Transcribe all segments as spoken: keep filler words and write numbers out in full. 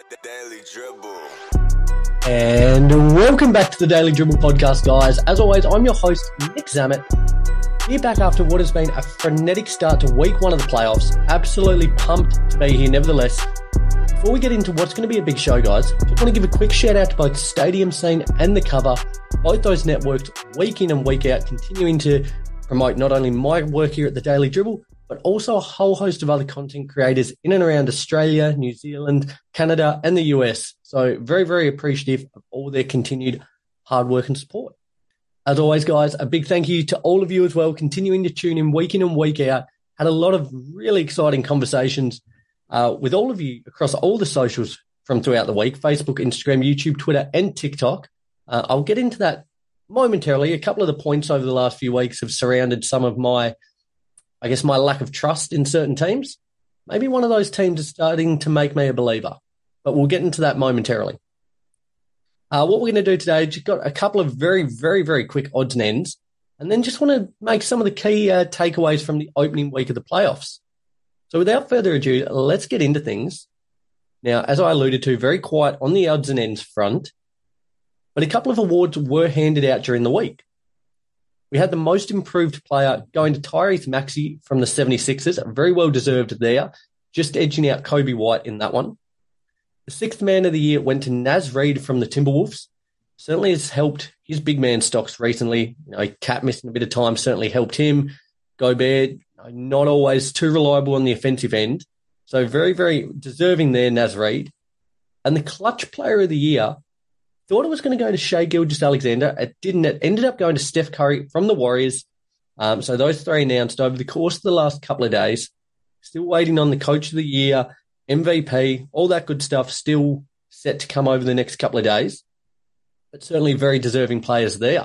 The Daily Dribble. And welcome back to the Daily Dribble podcast, guys. As always, I'm your host, Nick Zammit. Here back after what has been a frenetic start to week one of the playoffs. Absolutely pumped to be here nevertheless. Before we get into what's going to be a big show, guys, just want to give a quick shout out to both Stadium Scene and The Cover. Both those networks, week in and week out, continuing to promote not only my work here at the Daily Dribble, but also a whole host of other content creators in and around Australia, New Zealand, Canada, and the U S. So very, very appreciative of all their continued hard work and support. As always, guys, a big thank you to all of you as well, continuing to tune in week in and week out. Had a lot of really exciting conversations uh, with all of you across all the socials from throughout the week, Facebook, Instagram, YouTube, Twitter, and TikTok. Uh, I'll get into that momentarily. A couple of the points over the last few weeks have surrounded some of my I guess my lack of trust in certain teams. Maybe one of those teams is starting to make me a believer, but we'll get into that momentarily. Uh, what we're going to do today, just got a couple of very, very, very quick odds and ends, and then just want to make some of the key uh, takeaways from the opening week of the playoffs. So without further ado, let's get into things. Now, as I alluded to, very quiet on the odds and ends front, but a couple of awards were handed out during the week. We had the most improved player going to Tyrese Maxey from the seventy-sixers, very well deserved there, just edging out Kobe White in that one. The sixth man of the year went to Naz Reid from the Timberwolves. Certainly has helped his big man stocks recently. You know, Cat missing a bit of time certainly helped him. Gobert, you know, not always too reliable on the offensive end. So very, very deserving there, Naz Reid. And the clutch player of the year, thought it was going to go to Shai Gilgeous-Alexander. It didn't. It ended up going to Steph Curry from the Warriors. Um, so those three announced over the course of the last couple of days. Still waiting on the Coach of the Year, M V P, all that good stuff still set to come over the next couple of days. But certainly very deserving players there.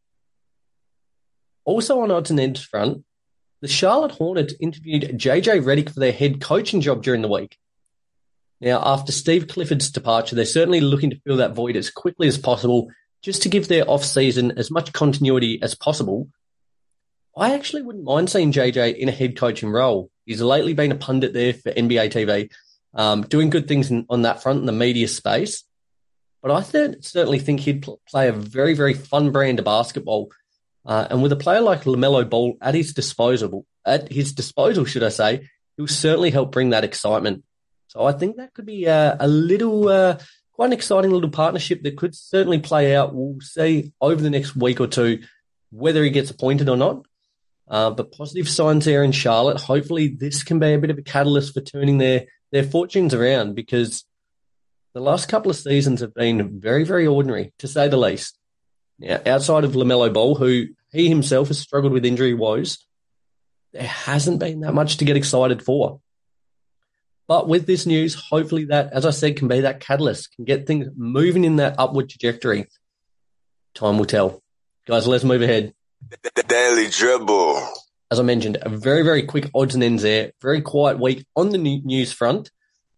Also on odds and ends front, the Charlotte Hornets interviewed J J Redick for their head coaching job during the week. Now, after Steve Clifford's departure, they're certainly looking to fill that void as quickly as possible, just to give their off-season as much continuity as possible. I actually wouldn't mind seeing J J in a head coaching role. He's lately been a pundit there for N B A T V, um, doing good things in, on that front in the media space. But I th- certainly think he'd pl- play a very, very fun brand of basketball. Uh, and with a player like LaMelo Ball at his disposal, at his disposal, should I say, he'll certainly help bring that excitement. So I think that could be uh, a little, uh, quite an exciting little partnership that could certainly play out. We'll see over the next week or two whether he gets appointed or not. Uh, but positive signs there in Charlotte. Hopefully this can be a bit of a catalyst for turning their, their fortunes around, because the last couple of seasons have been very, very ordinary, to say the least. Now, outside of LaMelo Ball, who he himself has struggled with injury woes, there hasn't been that much to get excited for. But with this news, hopefully that, as I said, can be that catalyst, can get things moving in that upward trajectory. Time will tell. Guys, let's move ahead. The Daily Dribble. As I mentioned, a very, very quick odds and ends there. Very quiet week on the news front.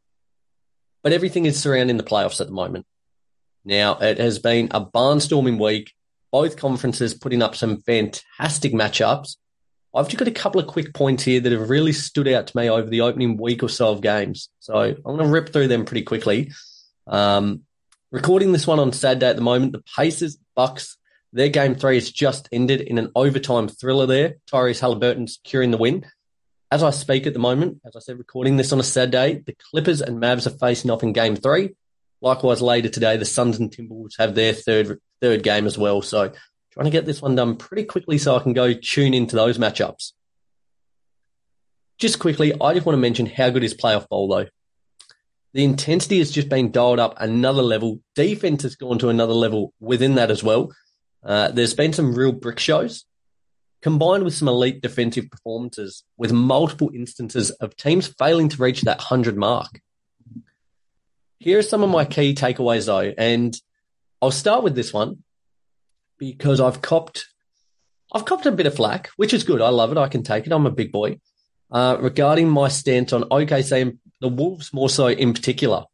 But everything is surrounding the playoffs at the moment. Now, it has been a barnstorming week. Both conferences putting up some fantastic matchups. I've just got a couple of quick points here that have really stood out to me over the opening week or so of games. So I'm going to rip through them pretty quickly. Um, recording this one on Saturday at the moment, the Pacers, Bucks, their game three has just ended in an overtime thriller there. Tyrese Halliburton securing the win. As I speak at the moment, as I said, recording this on a Saturday, the Clippers and Mavs are facing off in game three. Likewise, later today, the Suns and Timberwolves have their third third game as well. So trying to get this one done pretty quickly so I can go tune into those matchups. Just quickly, I just want to mention how good is playoff ball, though. The intensity has just been dialed up another level. Defense has gone to another level within that as well. Uh, there's been some real brick shows, combined with some elite defensive performances, with multiple instances of teams failing to reach that one hundred mark. Here are some of my key takeaways, though, and I'll start with this one, because I've copped I've copped a bit of flack, which is good. I love it. I can take it. I'm a big boy. Uh, regarding my stance on O K C and the Wolves more so in particular.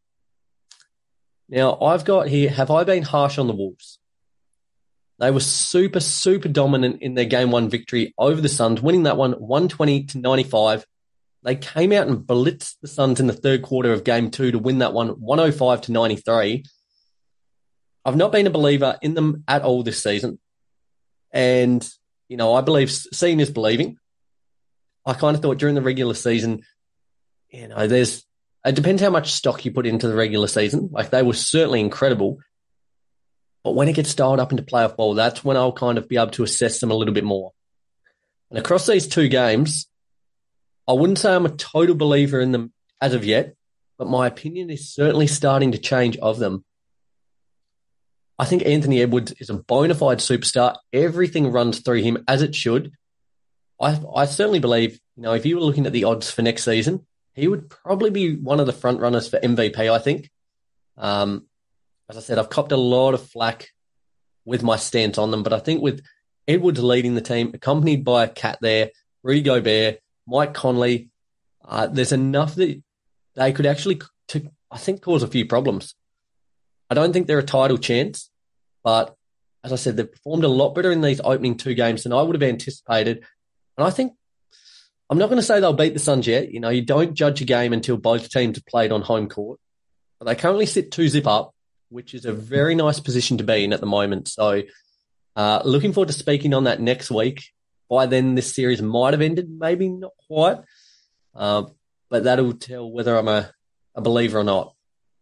Now, I've got here, have I been harsh on the Wolves? They were super, super dominant in their game one victory over the Suns, winning that one one twenty to ninety-five. They came out and blitzed the Suns in the third quarter of game two to win that one, one oh five to ninety-three. I've not been a believer in them at all this season. And, you know, I believe seeing is believing. I kind of thought during the regular season, you know, there's, it depends how much stock you put into the regular season. Like, they were certainly incredible. But when it gets dialed up into playoff ball, that's when I'll kind of be able to assess them a little bit more. And across these two games, I wouldn't say I'm a total believer in them as of yet, but my opinion is certainly starting to change of them. I think Anthony Edwards is a bona fide superstar. Everything runs through him as it should. I, I certainly believe, you know, if you were looking at the odds for next season, he would probably be one of the front runners for M V P, I think. Um, as I said, I've copped a lot of flack with my stance on them, but I think with Edwards leading the team, accompanied by a cat there, Rudy Gobert, Mike Conley, uh, there's enough that they could actually, to, I think, cause a few problems. I don't think they're a title chance, but as I said, they've performed a lot better in these opening two games than I would have anticipated. And I think, I'm not going to say they'll beat the Suns yet. You know, you don't judge a game until both teams have played on home court. But they currently sit two zip up, which is a very nice position to be in at the moment. So uh, looking forward to speaking on that next week. By then, this series might have ended, maybe not quite. Uh, but that'll tell whether I'm a, a believer or not.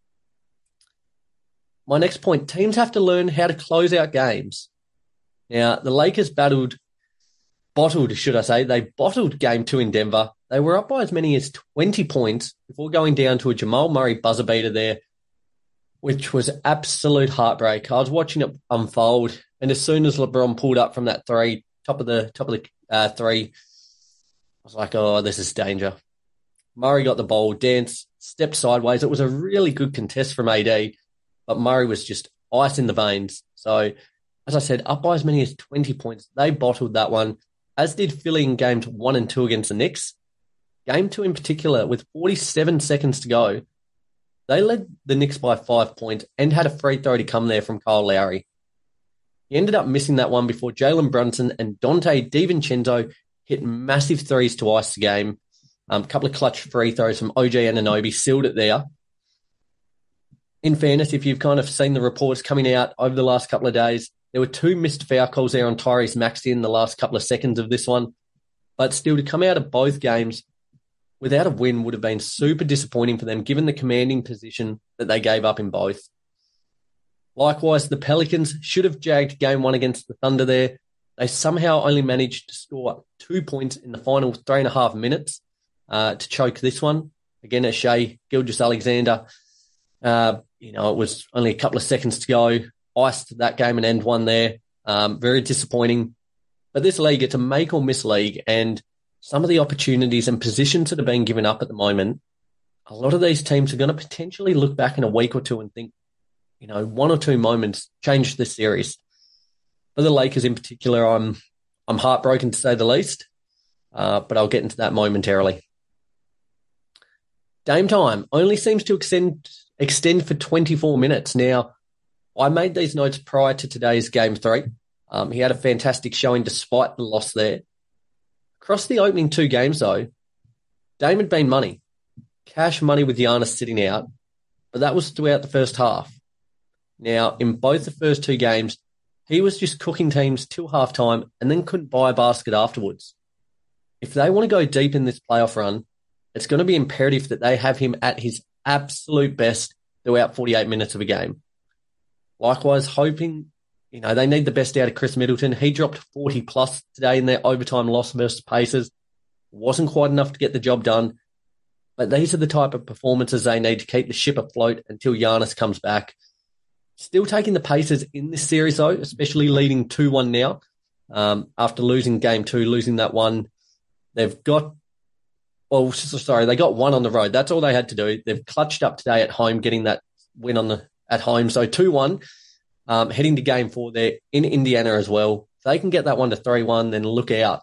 My next point, teams have to learn how to close out games. Now, the Lakers battled, bottled, should I say, they bottled game two in Denver. They were up by as many as twenty points before going down to a Jamal Murray buzzer beater there, which was absolute heartbreak. I was watching it unfold, and as soon as LeBron pulled up from that three, top of the top of the uh, three, I was like, oh, this is danger. Murray got the ball, danced, stepped sideways. It was a really good contest from A D, but Murray was just ice in the veins. So, as I said, up by as many as twenty points. They bottled that one, as did Philly in games one and two against the Knicks. Game two in particular, with forty-seven seconds to go, they led the Knicks by five points and had a free throw to come there from Kyle Lowry. He ended up missing that one before Jalen Brunson and Dante DiVincenzo hit massive threes to ice the game. Um, a couple of clutch free throws from O G Anunoby sealed it there. In fairness, if you've kind of seen the reports coming out over the last couple of days, there were two missed foul calls there on Tyrese Maxey in the last couple of seconds of this one. But still, to come out of both games without a win would have been super disappointing for them, given the commanding position that they gave up in both. Likewise, the Pelicans should have jagged game one against the Thunder there. They somehow only managed to score two points in the final three and a half minutes uh, to choke this one. Again, as Shai Gilgeous-Alexander, uh, you know, it was only a couple of seconds to go. Iced that game and end one there. Um, very disappointing. But this league, it's a make or miss league, and some of the opportunities and positions that are being given up at the moment, a lot of these teams are going to potentially look back in a week or two and think, you know, one or two moments changed this series. For the Lakers in particular, I'm I'm heartbroken to say the least, uh, but I'll get into that momentarily. Dame time only seems to extend extend for twenty-four minutes. Now, I made these notes prior to today's game three. Um, he had a fantastic showing despite the loss there. Across the opening two games, though, Dame had been money. Cash money with Giannis sitting out, but that was throughout the first half. Now, in both the first two games, he was just cooking teams till halftime and then couldn't buy a basket afterwards. If they want to go deep in this playoff run, it's going to be imperative that they have him at his absolute best throughout forty-eight minutes of a game. Likewise, hoping, you know, they need the best out of Chris Middleton. He dropped forty plus today in their overtime loss versus Pacers. Wasn't quite enough to get the job done. But these are the type of performances they need to keep the ship afloat until Giannis comes back. Still taking the Pacers in this series, though, especially leading two one now. Um, after losing game two, losing that one, they've got, well, sorry, they got one on the road. That's all they had to do. They've clutched up today at home, getting that win on the at home. So two one, um, heading to game four there in Indiana as well. If they can get that one to three one, then look out.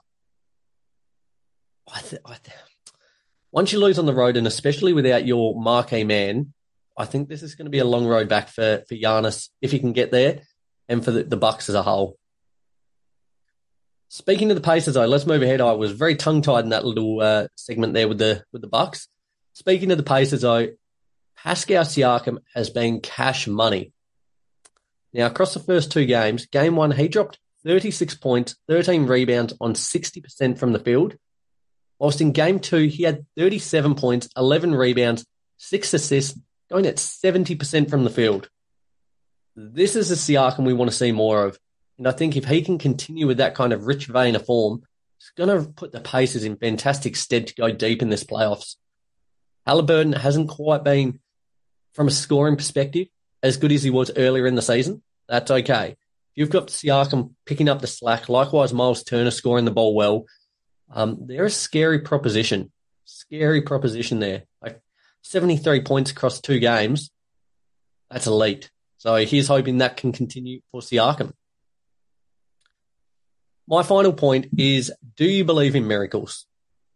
I th- I th- Once you lose on the road, and especially without your marquee man, I think this is going to be a long road back for, for Giannis if he can get there, and for the, the Bucks as a whole. Speaking of the Pacers, though, let's move ahead. I was very tongue-tied in that little uh, segment there with the with the Bucks. Speaking of the Pacers, though, Pascal Siakam has been cash money. Now, across the first two games, game one, he dropped thirty-six points, thirteen rebounds on sixty percent from the field. Whilst in game two, he had thirty-seven points, eleven rebounds, six assists, going at seventy percent from the field. This is the Siakam we want to see more of. And I think if he can continue with that kind of rich vein of form, it's going to put the Pacers in fantastic stead to go deep in this playoffs. Halliburton hasn't quite been, from a scoring perspective, as good as he was earlier in the season. That's okay. If you've got Siakam picking up the slack, likewise Miles Turner scoring the ball well, um, they're a scary proposition. Scary proposition there. Like seventy-three points across two games, that's elite. So he's hoping that can continue for Siakam. My final point is, do you believe in miracles?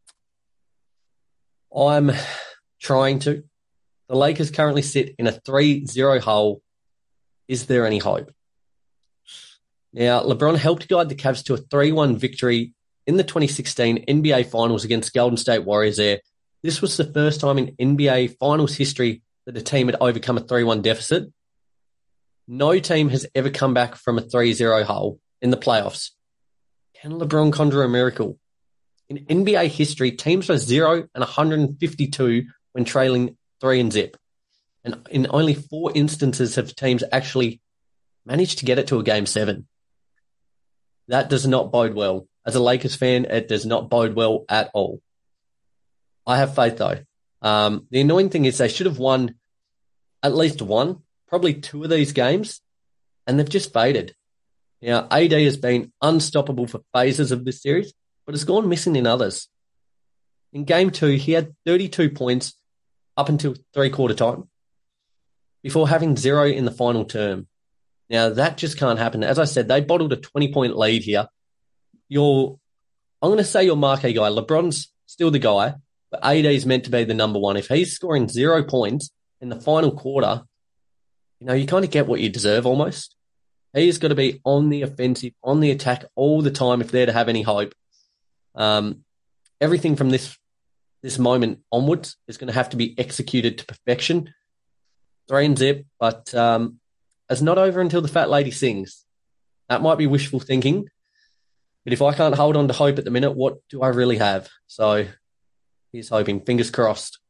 I'm trying to. The Lakers currently sit in a three zero hole. Is there any hope? Now, LeBron helped guide the Cavs to a three one victory in the twenty sixteen N B A Finals against Golden State Warriors there. This was the first time in N B A Finals history that a team had overcome a three one deficit. No team has ever come back from a three zero hole in the playoffs. Can LeBron conjure a miracle? In N B A history, teams were zero and one hundred fifty-two when trailing three and zip. And in only four instances have teams actually managed to get it to a game seven. That does not bode well. As a Lakers fan, it does not bode well at all. I have faith, though. Um, the annoying thing is they should have won at least one, probably two of these games, and they've just faded. Now, A D has been unstoppable for phases of this series, but has gone missing in others. In game two, he had thirty-two points up until three-quarter time before having zero in the final term. Now, that just can't happen. As I said, they bottled a twenty-point lead here. You're, I'm going to say your marquee guy. LeBron's still the guy, but A D is meant to be the number one. If he's scoring zero points in the final quarter, you know, you kind of get what you deserve almost. He's got to be on the offensive, on the attack all the time if they're to have any hope. Um, everything from this this moment onwards is going to have to be executed to perfection. Three and zip, but um, it's not over until the fat lady sings. That might be wishful thinking, but if I can't hold on to hope at the minute, what do I really have? So here's hoping. Fingers crossed.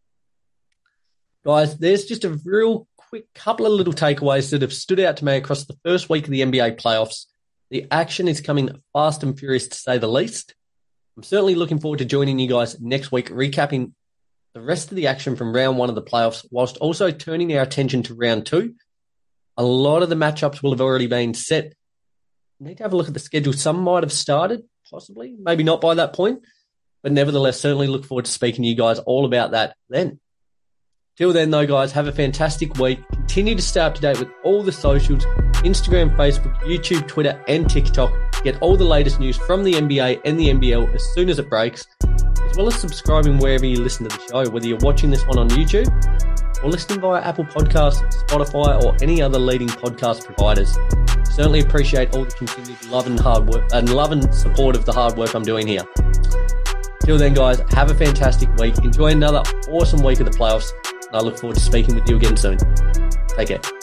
Guys, there's just a real quick couple of little takeaways that have stood out to me across the first week of the N B A playoffs. The action is coming fast and furious, to say the least. I'm certainly looking forward to joining you guys next week, recapping the rest of the action from round one of the playoffs, whilst also turning our attention to round two. A lot of the matchups will have already been set. Need to have a look at the schedule. Some might have started, possibly, maybe not by that point, but nevertheless, certainly look forward to speaking to you guys all about that then. Till then, though, guys, have a fantastic week. Continue to stay up to date with all the socials, Instagram, Facebook, YouTube, Twitter, and TikTok. Get all the latest news from the N B A and the N B L as soon as it breaks, as well as subscribing wherever you listen to the show, whether you're watching this one on YouTube or listening via Apple Podcasts, Spotify, or any other leading podcast providers. Certainly appreciate all the continued love and hard work and love and support of the hard work I'm doing here. Till then, guys, have a fantastic week. Enjoy another awesome week of the playoffs. And I look forward to speaking with you again soon. Take care.